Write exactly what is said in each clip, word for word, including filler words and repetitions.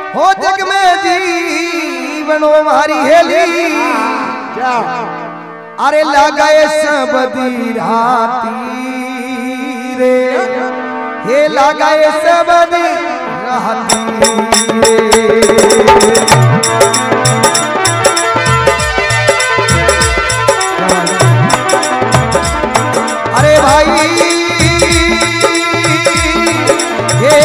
हो जग में जीवनो मारी हेली अरे लगाए सबदी राती रे हे लगाए सबदी राती अरे भाई ये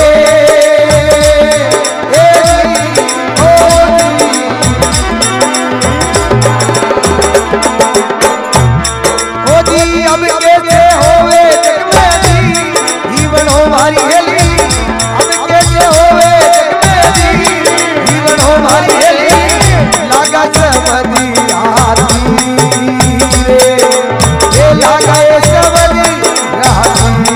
अब कैसे होवे जग में जीवन हो मारी हेली अब कैसे होवे जग में जीवन हो मारी हेली लागा सबदी राती रे ये लागा सबदी राती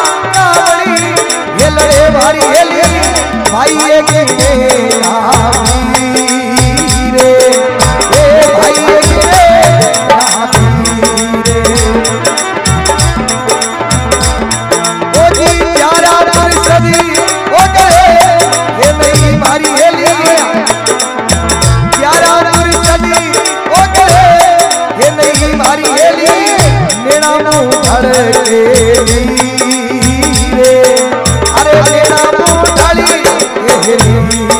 भाई ये के